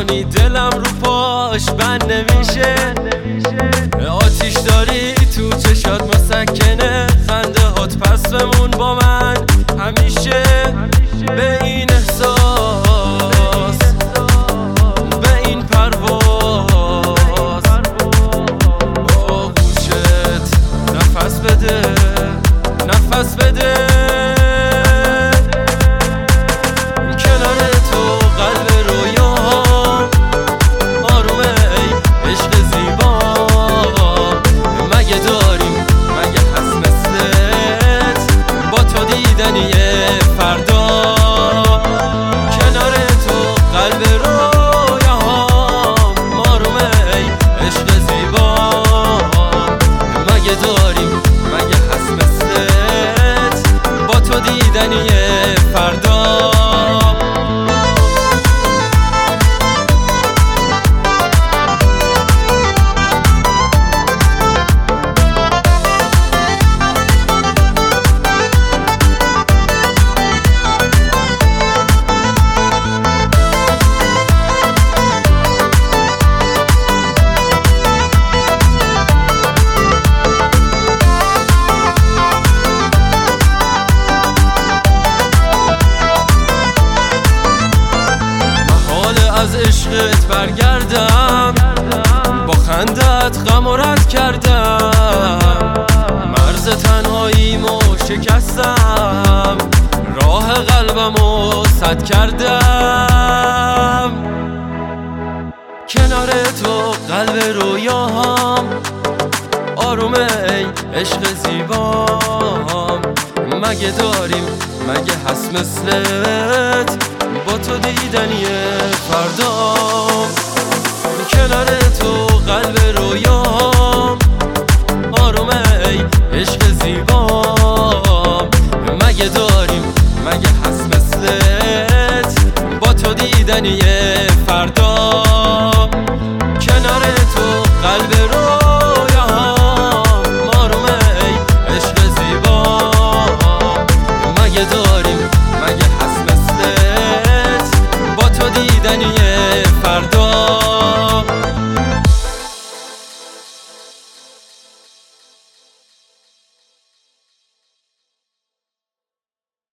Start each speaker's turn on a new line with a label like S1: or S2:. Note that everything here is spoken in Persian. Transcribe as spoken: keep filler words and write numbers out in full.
S1: کنی دلم رو پاش بند نمیشه. آتیش داری تو چشات مسکنه، خنده هات پس بمون با من همیشه. به این احساس، به این پرواز، با گوشت نفس بده، نفس بده. کنار تو قلب رویاهام آرومه ای عشق زیبا. مگه داریم مگه هست مثلت با تو دیدنی فردا. کنار تو قلب رویاهام آرومه ای عشق زیبا. مگه داریم مگه هست مثلت با تو دیدنی فردا. از عشقت برگردم، با خندت غم و رد کردم. مرز تنهاییمو شکستم، راه قلبمو سد کردم. کنار تو قلب رویاهام آرومه ای عشق زیبام. مگه داریم مگه هست مثلت با تو دیدنی فردا. کنار تو قلب رویاهام آرومه ای عشق زیبام. مگه داریم مگه هست مثلت با تو دیدنی فردا.